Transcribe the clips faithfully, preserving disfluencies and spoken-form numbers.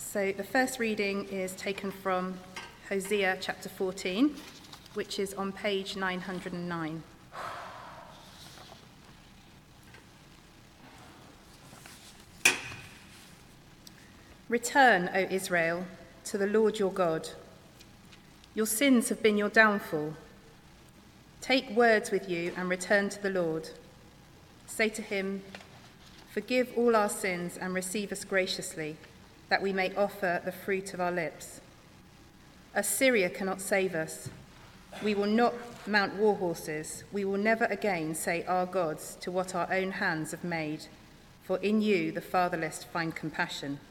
So the first reading is taken from Hosea chapter fourteen, which is on page nine hundred nine. Return, O Israel, to the Lord your God. Your sins have been your downfall. Take words with you and return to the Lord. Say to him, forgive all our sins and receive us graciously, that we may offer the fruit of our lips. Assyria cannot save us. We will not mount war horses. We will never again say our gods to what our own hands have made, for in you the fatherless find compassion.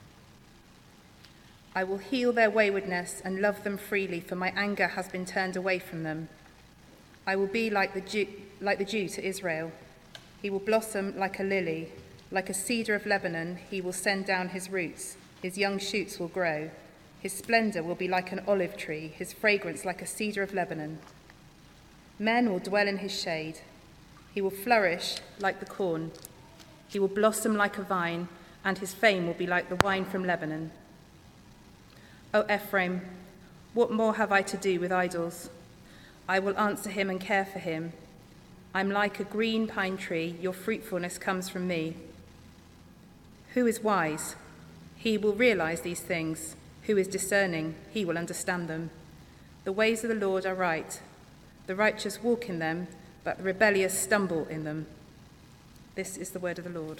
I will heal their waywardness and love them freely, for my anger has been turned away from them. I will be like the Jew, like the Jew to Israel. He will blossom like a lily. Like a cedar of Lebanon, he will send down his roots. His young shoots will grow. His splendor will be like an olive tree, his fragrance like a cedar of Lebanon. Men will dwell in his shade. He will flourish like the corn. He will blossom like a vine, and his fame will be like the wine from Lebanon. O Ephraim, what more have I to do with idols? I will answer him and care for him. I'm like a green pine tree, your fruitfulness comes from me. Who is wise? He will realize these things. Who is discerning? He will understand them. The ways of the Lord are right. The righteous walk in them, but the rebellious stumble in them. This is the word of the Lord.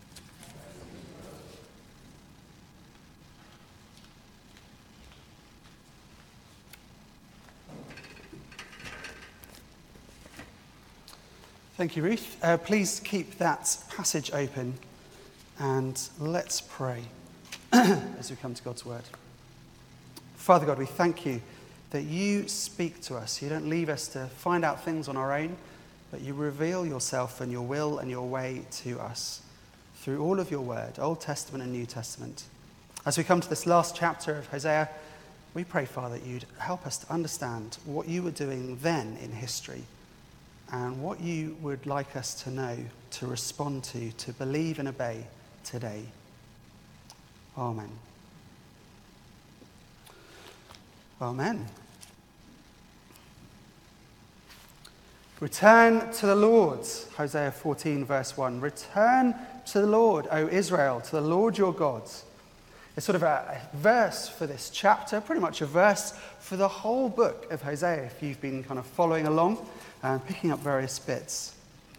Thank you, Ruth. Uh, please keep that passage open and let's pray as we come to God's word. Father God, we thank you that you speak to us. You don't leave us to find out things on our own, but you reveal yourself and your will and your way to us through all of your word, Old Testament and New Testament. As we come to this last chapter of Hosea, we pray, Father, that you'd help us to understand what you were doing then in history and what you would like us to know, to respond to, to believe and obey today. Amen. Amen. Return to the Lord, Hosea fourteen, verse one. Return to the Lord, O Israel, to the Lord your God. It's sort of a verse for this chapter, pretty much a verse for the whole book of Hosea, if you've been kind of following along and picking up various bits.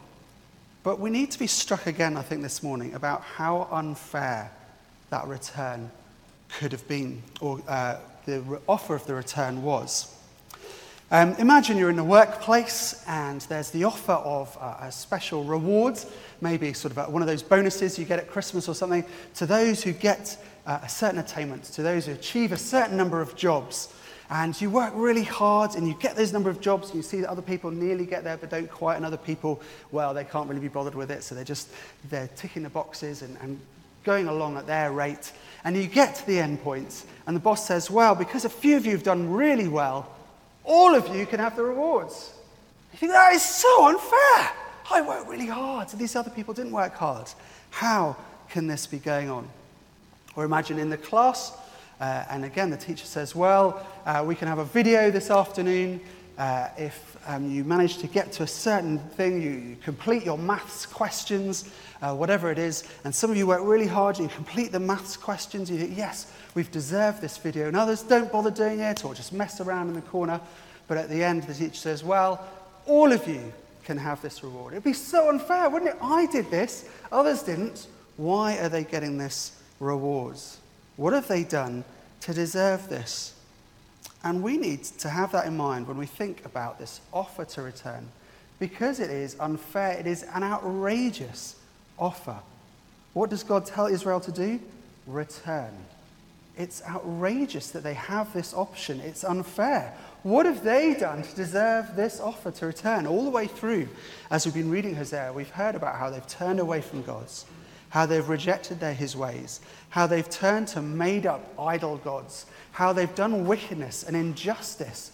But we need to be struck again, I think, this morning about how unfair that return could have been, or uh, the re- offer of the return was. Um, imagine you're in the workplace and there's the offer of uh, a special reward, maybe sort of a, one of those bonuses you get at Christmas or something, to those who get uh, a certain attainment, to those who achieve a certain number of jobs. And you work really hard and you get those number of jobs and you see that other people nearly get there but don't quite, and other people, well, they can't really be bothered with it, so they're just, they're ticking the boxes and, and going along at their rate. And you get to the end point and the boss says, well, because a few of you have done really well, all of you can have the rewards. You think, that is so unfair. I worked really hard and these other people didn't work hard. How can this be going on? Or imagine in the class, Uh, and again, the teacher says, well, uh, we can have a video this afternoon. Uh, if um, you manage to get to a certain thing, you, you complete your maths questions, uh, whatever it is, and some of you work really hard and you complete the maths questions, you think, yes, we've deserved this video, and others don't bother doing it or just mess around in the corner. But at the end, the teacher says, well, all of you can have this reward. It'd be so unfair, wouldn't it? I did this, others didn't. Why are they getting this reward? What have they done to deserve this? And we need to have that in mind when we think about this offer to return, because it is unfair. It is an outrageous offer. What does God tell Israel to do? Return. It's outrageous that they have this option. It's unfair. What have they done to deserve this offer to return? All the way through, as we've been reading Hosea, we've heard about how they've turned away from God's, how they've rejected their, his ways, how they've turned to made-up idol gods, how they've done wickedness and injustice.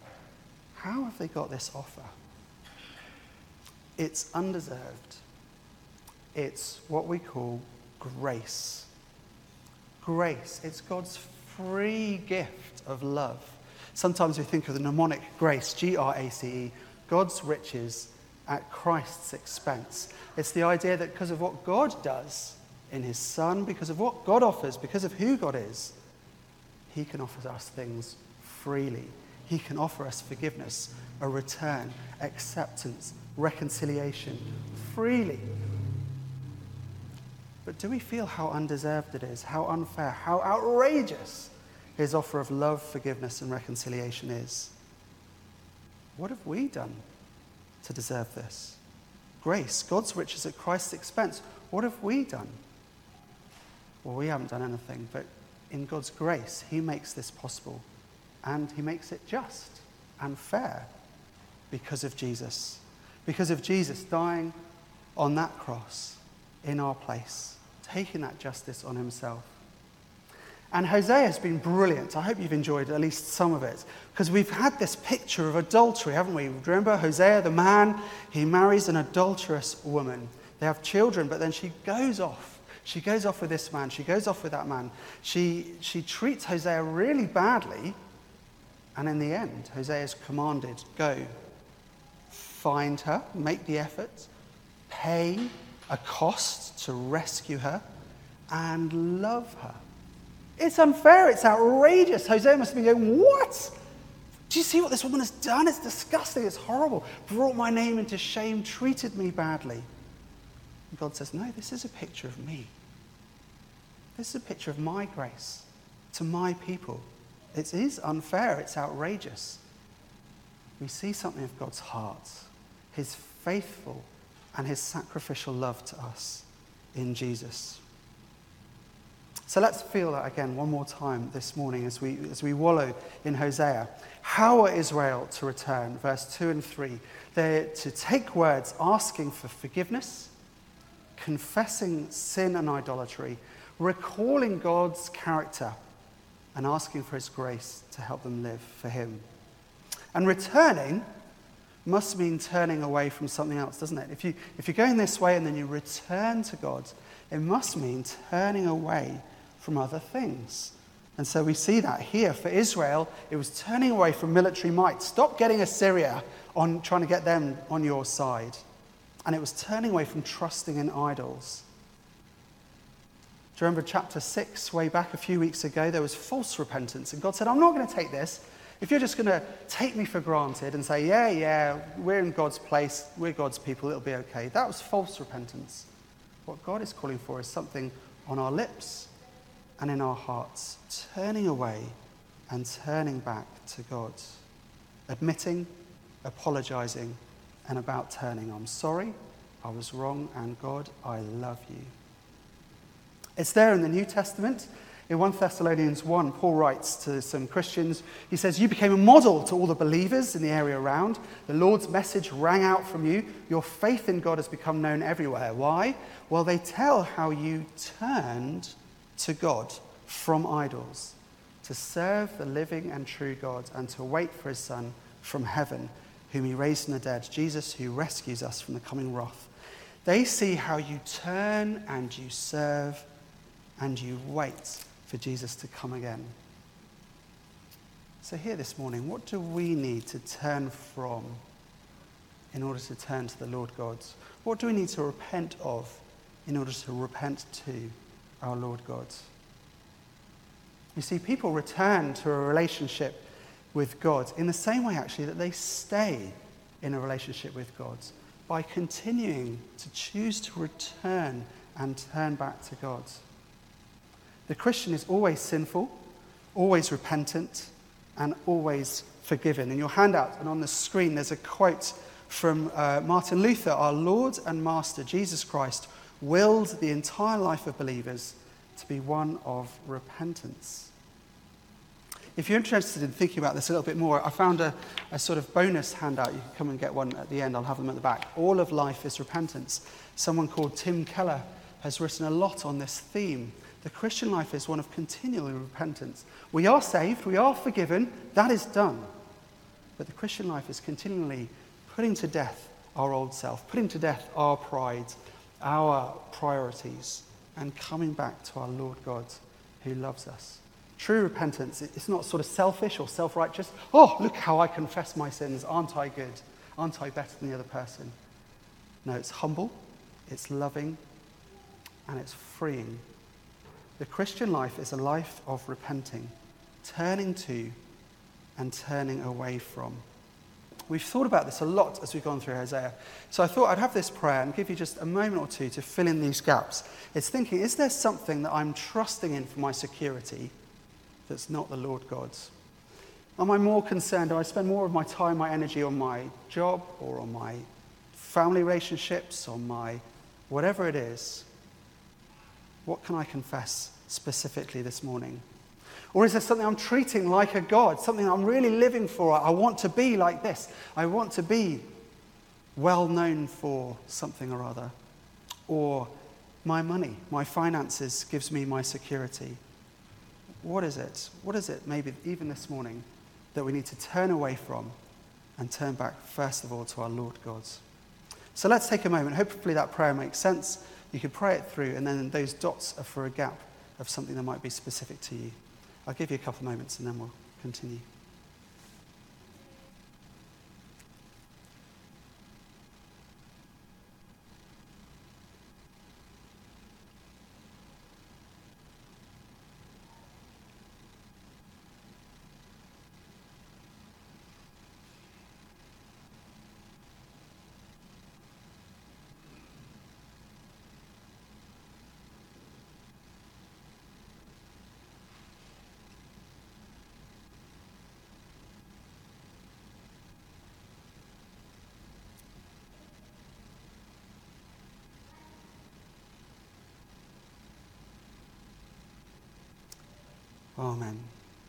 How have they got this offer? It's undeserved. It's what we call grace. grace. It's God's free gift of love. Sometimes we think of the mnemonic grace, G R A C E, God's riches at Christ's expense. It's the idea that because of what God does in his Son, because of what God offers, because of who God is, he can offer us things freely. He can offer us forgiveness, a return, acceptance, reconciliation, freely. But do we feel how undeserved it is, how unfair, how outrageous his offer of love, forgiveness, and reconciliation is? What have we done to deserve this? Grace, God's riches at Christ's expense. What have we done? Well, we haven't done anything, but in God's grace, he makes this possible, and he makes it just and fair because of Jesus. Because of Jesus dying on that cross in our place, taking that justice on himself. And Hosea has been brilliant. I hope you've enjoyed at least some of it, because we've had this picture of adultery, haven't we? Remember Hosea, the man, he marries an adulterous woman. They have children, but then she goes off. She goes off with this man. She goes off with that man. She, she treats Hosea really badly. And in the end, Hosea is commanded, go, find her, make the effort, pay a cost to rescue her, and love her. It's unfair. It's outrageous. Hosea must be going, what? Do you see what this woman has done? It's disgusting. It's horrible. Brought my name into shame, treated me badly. And God says, no, this is a picture of me. This is a picture of my grace to my people. It is unfair. It's outrageous. We see something of God's heart, his faithful and his sacrificial love to us in Jesus. So let's feel that again one more time this morning as we as we wallow in Hosea. How are Israel to return? Verse two and three. They're to take words asking for forgiveness, confessing sin and idolatry, recalling God's character, and asking for his grace to help them live for him. And returning must mean turning away from something else, doesn't it? If you if you're going this way and then you return to God, it must mean turning away from other things. And so we see that here. For Israel, it was turning away from military might. Stop getting Assyria on trying to get them on your side. And it was turning away from trusting in idols. Do you remember chapter six, way back a few weeks ago, there was false repentance. And God said, I'm not going to take this. If you're just going to take me for granted and say, yeah, yeah, we're in God's place, we're God's people, it'll be okay. That was false repentance. What God is calling for is something on our lips and in our hearts, turning away and turning back to God, admitting, apologizing, and about turning. I'm sorry, I was wrong, and God, I love you. It's there in the New Testament. In First Thessalonians one, Paul writes to some Christians, he says, you became a model to all the believers in the area around. The Lord's message rang out from you. Your faith in God has become known everywhere. Why? Well, they tell how you turned to God from idols, to serve the living and true God, and to wait for his Son from heaven, whom he raised from the dead, Jesus, who rescues us from the coming wrath. They see how you turn and you serve and you wait for Jesus to come again. So here this morning, what do we need to turn from in order to turn to the Lord God? What do we need to repent of in order to repent to our Lord God? You see, people return to a relationship with God in the same way, actually, that they stay in a relationship with God, by continuing to choose to return and turn back to God. The Christian is always sinful, always repentant, and always forgiven. In your handout and on the screen, there's a quote from uh, Martin Luther. Our Lord and Master, Jesus Christ, willed the entire life of believers to be one of repentance. If you're interested in thinking about this a little bit more, I found a, a sort of bonus handout. You can come and get one at the end. I'll have them at the back. All of life is repentance. Someone called Tim Keller has written a lot on this theme. The Christian life is one of continual repentance. We are saved, we are forgiven, that is done. But the Christian life is continually putting to death our old self, putting to death our pride, our priorities, and coming back to our Lord God who loves us. True repentance, it's not sort of selfish or self-righteous. Oh, look how I confess my sins. Aren't I good? Aren't I better than the other person? No, it's humble, it's loving, and it's freeing. The Christian life is a life of repenting, turning to and turning away from. We've thought about this a lot as we've gone through Hosea. So I thought I'd have this prayer and give you just a moment or two to fill in these gaps. It's thinking, is there something that I'm trusting in for my security that's not the Lord God's? Am I more concerned, do I spend more of my time, my energy on my job or on my family relationships, on my whatever it is? What can I confess specifically this morning? Or is there something I'm treating like a God, something I'm really living for? I want to be like this. I want to be well known for something or other. Or my money, my finances gives me my security. What is it? What is it, maybe even this morning, that we need to turn away from and turn back, first of all, to our Lord God's? So let's take a moment. Hopefully that prayer makes sense. You can pray it through, and then those dots are for a gap of something that might be specific to you. I'll give you a couple of moments and then we'll continue. Amen.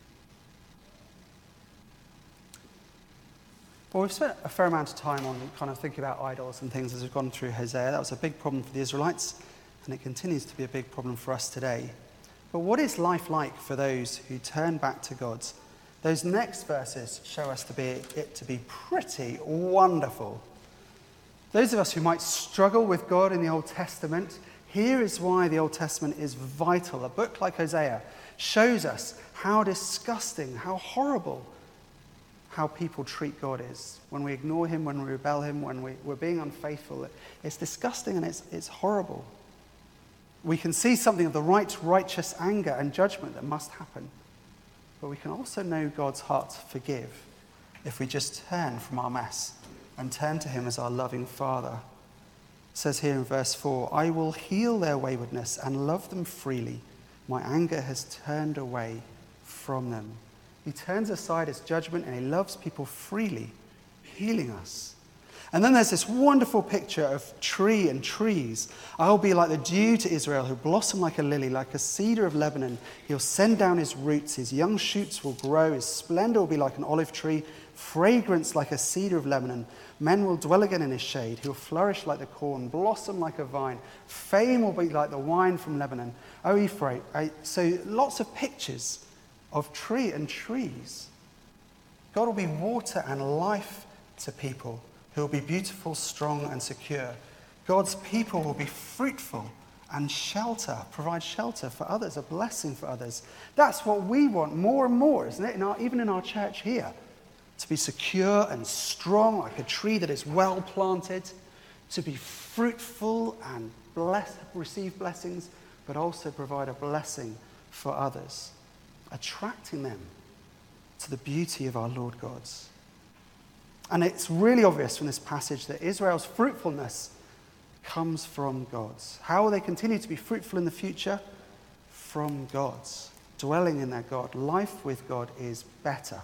Well, we've spent a fair amount of time on kind of thinking about idols and things as we've gone through Hosea. That was a big problem for the Israelites, and it continues to be a big problem for us today. But what is life like for those who turn back to God? Those next verses show us to be it to be pretty wonderful. Those of us who might struggle with God in the Old Testament, here is why the Old Testament is vital. A book like Hosea shows us how disgusting, how horrible, how people treat God is. When we ignore him, when we rebel him, when we, we're being unfaithful, it's disgusting and it's, it's horrible. We can see something of the right, righteous anger and judgment that must happen. But we can also know God's heart to forgive if we just turn from our mess and turn to him as our loving Father. It says here in verse four, I will heal their waywardness and love them freely. My anger has turned away from them. He turns aside his judgment and he loves people freely, healing us. And then there's this wonderful picture of tree and trees. I'll be like the dew to Israel, who blossom like a lily, like a cedar of Lebanon. He'll send down his roots, his young shoots will grow, his splendor will be like an olive tree, fragrance like a cedar of Lebanon. Men will dwell again in his shade. He'll flourish like the corn, blossom like a vine. Fame will be like the wine from Lebanon. Oh, Ephraim. So lots of pictures of tree and trees. God will be water and life to people who will be beautiful, strong, and secure. God's people will be fruitful and shelter, provide shelter for others, a blessing for others. That's what we want more and more, isn't it? In our, even in our church here. To be secure and strong, like a tree that is well planted, to be fruitful and bless, receive blessings, but also provide a blessing for others, attracting them to the beauty of our Lord God's. And it's really obvious from this passage that Israel's fruitfulness comes from God's. How will they continue to be fruitful in the future? From God's. Dwelling in their God. Life with God is better.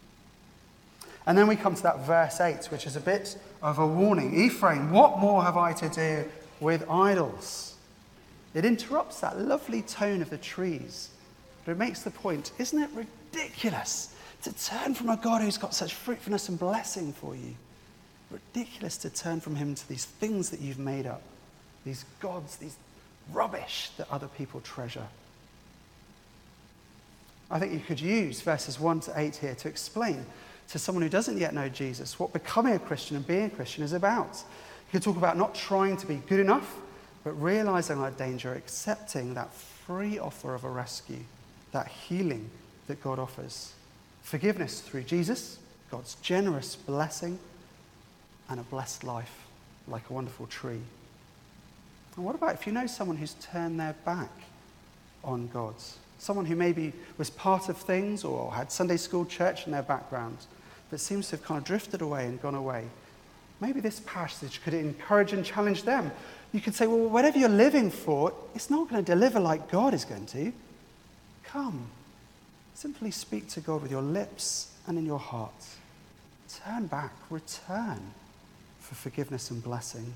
And then we come to that verse eight, which is a bit of a warning. Ephraim, what more have I to do with idols? It interrupts that lovely tone of the trees. But it makes the point, isn't it ridiculous to turn from a God who's got such fruitfulness and blessing for you? Ridiculous to turn from him to these things that you've made up. These gods, these rubbish that other people treasure. I think you could use verses one to eight here to explain to someone who doesn't yet know Jesus what becoming a Christian and being a Christian is about. You could talk about not trying to be good enough, but realizing our danger, accepting that free offer of a rescue that healing that God offers. Forgiveness through Jesus, God's generous blessing, and a blessed life like a wonderful tree. And what about if you know someone who's turned their back on God? Someone who maybe was part of things or had Sunday school church in their background, but seems to have kind of drifted away and gone away. Maybe this passage could encourage and challenge them. You could say, well, whatever you're living for, it's not going to deliver like God is going to. Come. Simply speak to God with your lips and in your heart. Turn back. Return for forgiveness and blessing.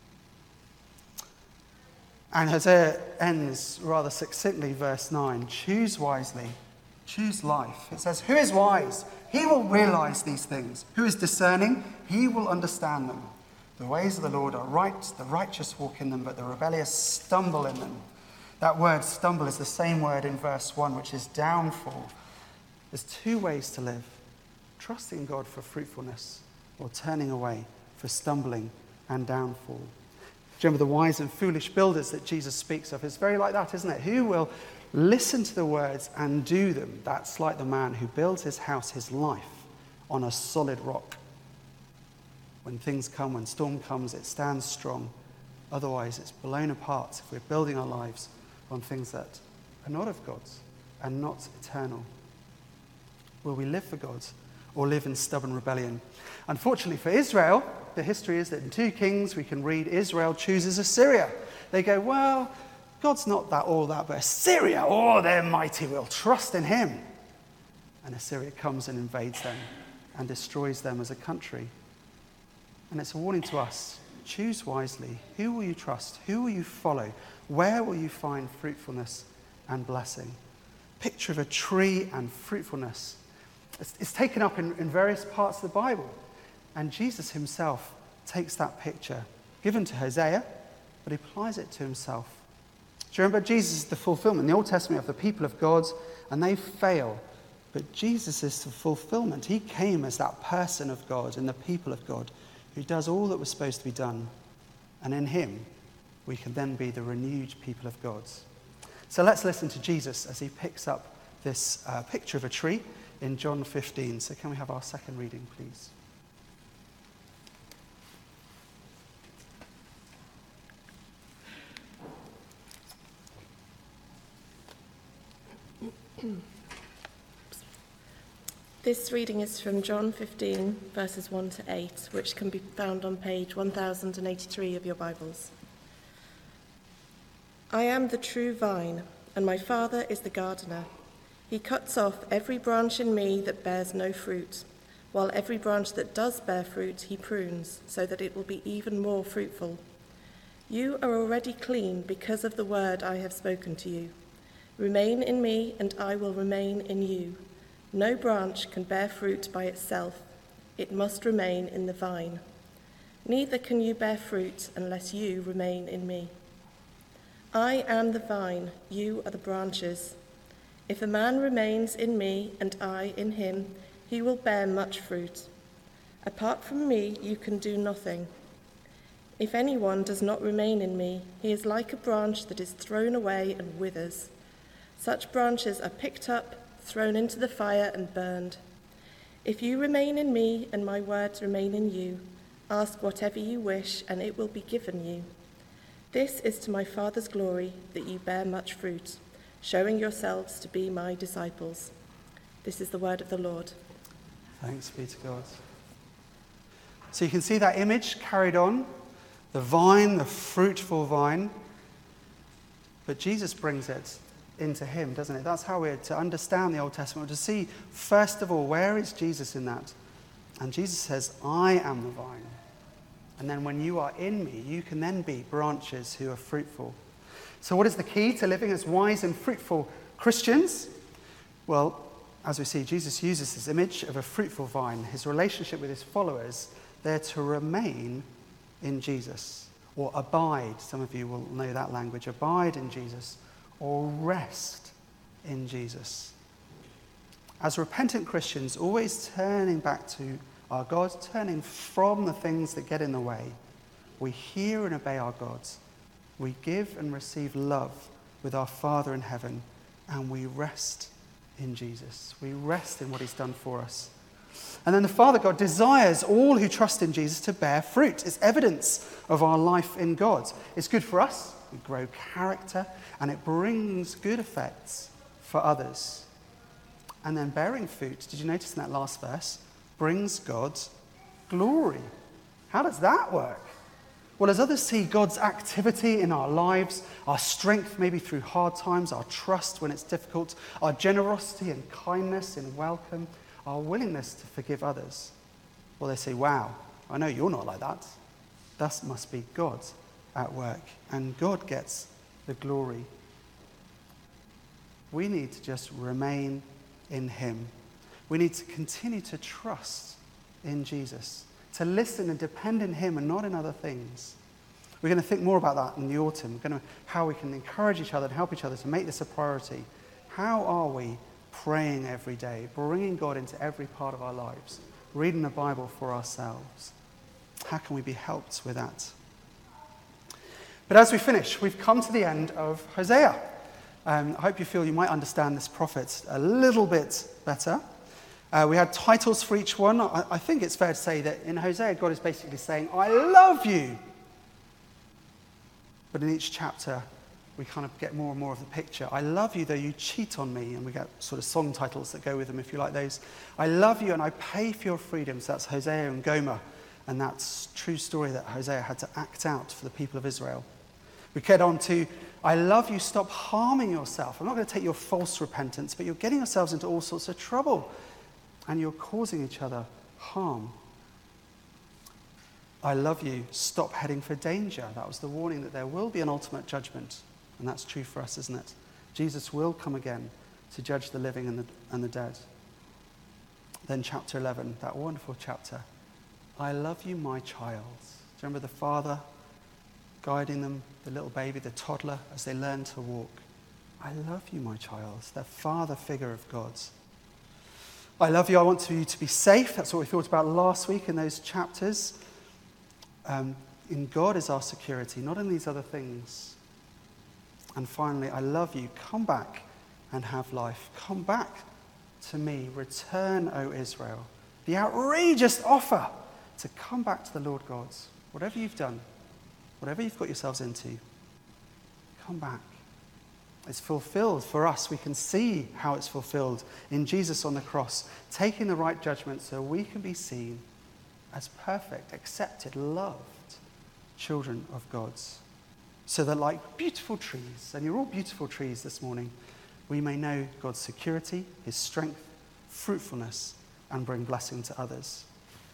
And Hosea ends rather succinctly, verse nine. Choose wisely. Choose life. It says, who is wise? He will realize these things. Who is discerning? He will understand them. The ways of the Lord are right. The righteous walk in them, but the rebellious stumble in them. That word stumble is the same word in verse one, which is downfall. There's two ways to live. Trusting God for fruitfulness or turning away for stumbling and downfall. Do you remember the wise and foolish builders that Jesus speaks of? It's very like that, isn't it? Who will listen to the words and do them? That's like the man who builds his house, his life, on a solid rock. When things come, when storm comes, it stands strong. Otherwise, it's blown apart if we're building our lives on things that are not of God and not eternal. Will we live for God or live in stubborn rebellion? Unfortunately for Israel, the history is that in two Kings we can read Israel chooses Assyria. They go, well, God's not that all that, but Assyria, oh, they're mighty, we'll trust in him. And Assyria comes and invades them and destroys them as a country. And it's a warning to us. Choose wisely. Who will you trust? Who will you follow? Where will you find fruitfulness and blessing? Picture of a tree and fruitfulness. It's, it's taken up in, in various parts of the Bible. And Jesus himself takes that picture, given to Hosea, but he applies it to himself. Do you remember Jesus is the fulfillment in the Old Testament of the people of God, and they fail. But Jesus is the fulfillment. He came as that person of God and the people of God who does all that was supposed to be done. And in him, we can then be the renewed people of God. So let's listen to Jesus as he picks up this uh, picture of a tree in John fifteen. So can we have our second reading, please? This reading is from John fifteen, verses one to eight, which can be found on page one thousand eighty-three of your Bibles. I am the true vine, and my Father is the gardener. He cuts off every branch in me that bears no fruit, while every branch that does bear fruit he prunes, so that it will be even more fruitful. You are already clean because of the word I have spoken to you. Remain in me, and I will remain in you. No branch can bear fruit by itself. It must remain in the vine. Neither can you bear fruit unless you remain in me. I am the vine, you are the branches. If a man remains in me and I in him, he will bear much fruit. Apart from me, you can do nothing. If anyone does not remain in me, he is like a branch that is thrown away and withers. Such branches are picked up, thrown into the fire and burned. If you remain in me and my words remain in you, ask whatever you wish and it will be given you. This is to my Father's glory that you bear much fruit, showing yourselves to be my disciples. This is the word of the Lord. Thanks be to God. So you can see that image carried on, the vine, the fruitful vine, but Jesus brings it into him, doesn't it? That's how we're to understand the Old Testament, to see, first of all, where is Jesus in that? And Jesus says, I am the vine. And then when you are in me, you can then be branches who are fruitful. So what is the key to living as wise and fruitful Christians? Well, as we see, Jesus uses this image of a fruitful vine. His relationship with his followers, they're to remain in Jesus. Or abide, some of you will know that language, abide in Jesus. Or rest in Jesus. As repentant Christians, always turning back to our God, turning from the things that get in the way, we hear and obey our God. We give and receive love with our Father in heaven, and we rest in Jesus. We rest in what he's done for us. And then the Father God desires all who trust in Jesus to bear fruit. It's evidence of our life in God. It's good for us. We grow character, and it brings good effects for others. And then bearing fruit, did you notice in that last verse, brings God glory. How does that work? Well, as others see God's activity in our lives, our strength maybe through hard times, our trust when it's difficult, our generosity and kindness in welcome, our willingness to forgive others, well, they say, wow, I know you're not like that. That must be God at work, and God gets the glory. We need to just remain in him. We need to continue to trust in Jesus, to listen and depend in him and not in other things. We're going to think more about that in the autumn, We're going to, how we can encourage each other and help each other to make this a priority. How are we praying every day, bringing God into every part of our lives, reading the Bible for ourselves? How can we be helped with that? But as we finish, we've come to the end of Hosea. Um, I hope you feel you might understand this prophet a little bit better. Uh, we had titles for each one. I, I think it's fair to say that in Hosea, God is basically saying, I love you. But in each chapter, we kind of get more and more of the picture. I love you, though you cheat on me. And we get sort of song titles that go with them, if you like those. I love you, and I pay for your freedom. So that's Hosea and Gomer. And that's a true story that Hosea had to act out for the people of Israel. We get on to, I love you, stop harming yourself. I'm not going to take your false repentance, but you're getting yourselves into all sorts of trouble. And you're causing each other harm. I love you, stop heading for danger. That was the warning that there will be an ultimate judgment. And that's true for us, isn't it? Jesus will come again to judge the living and the, and the dead. Then chapter eleven, that wonderful chapter. I love you, my child. Do you remember the father guiding them, the little baby, the toddler, as they learn to walk? I love you, my child. The father figure of God's. I love you. I want you to be safe. That's what we thought about last week in those chapters. Um, in God is our security, not in these other things. And finally, I love you. Come back and have life. Come back to me. Return, O Israel. The outrageous offer to come back to the Lord God. Whatever you've done, whatever you've got yourselves into, come back. It's fulfilled for us. We can see how it's fulfilled in Jesus on the cross, taking the right judgment so we can be seen as perfect, accepted, loved children of God's. So that like beautiful trees, and you're all beautiful trees this morning, we may know God's security, his strength, fruitfulness, and bring blessing to others.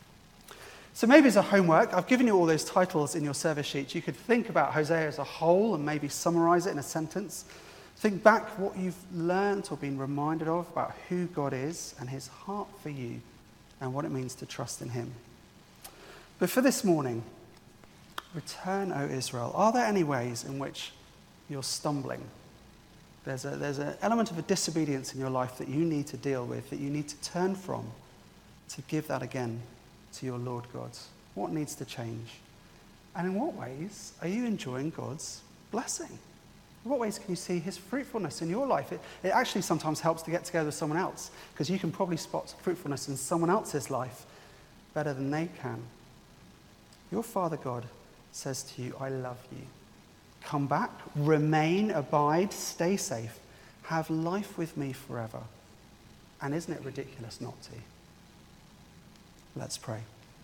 So maybe as a homework, I've given you all those titles in your service sheet. You could think about Hosea as a whole and maybe summarize it in a sentence. Think back what you've learned or been reminded of about who God is and his heart for you and what it means to trust in him. But for this morning, return, O Israel. Are there any ways in which you're stumbling? There's a, there's an element of a disobedience in your life that you need to deal with, that you need to turn from, to give that again to your Lord God. What needs to change? And in what ways are you enjoying God's blessing? In what ways can you see his fruitfulness in your life? It, it actually sometimes helps to get together with someone else, because you can probably spot fruitfulness in someone else's life better than they can. Your Father God says to you, I love you. Come back, remain, abide, stay safe, have life with me forever. And isn't it ridiculous not to? Let's pray.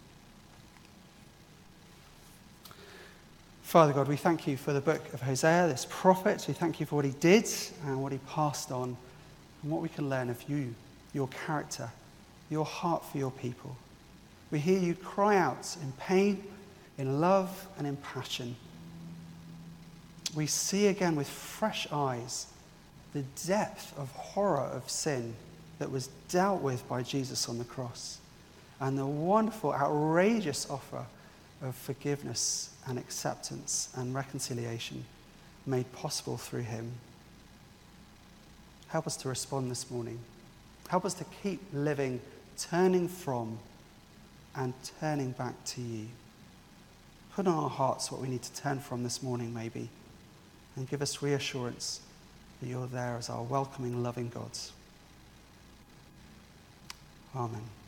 Father God, we thank you for the book of Hosea, this prophet. We thank you for what he did and what he passed on and what we can learn of you, your character, your heart for your people. We hear you cry out in pain, in love, and in passion. We see again with fresh eyes the depth of horror of sin that was dealt with by Jesus on the cross, and the wonderful, outrageous offer of forgiveness and acceptance and reconciliation made possible through him. Help us to respond this morning. Help us to keep living, turning from and turning back to you. Put on our hearts what we need to turn from this morning, maybe, and give us reassurance that you're there as our welcoming, loving God. Amen.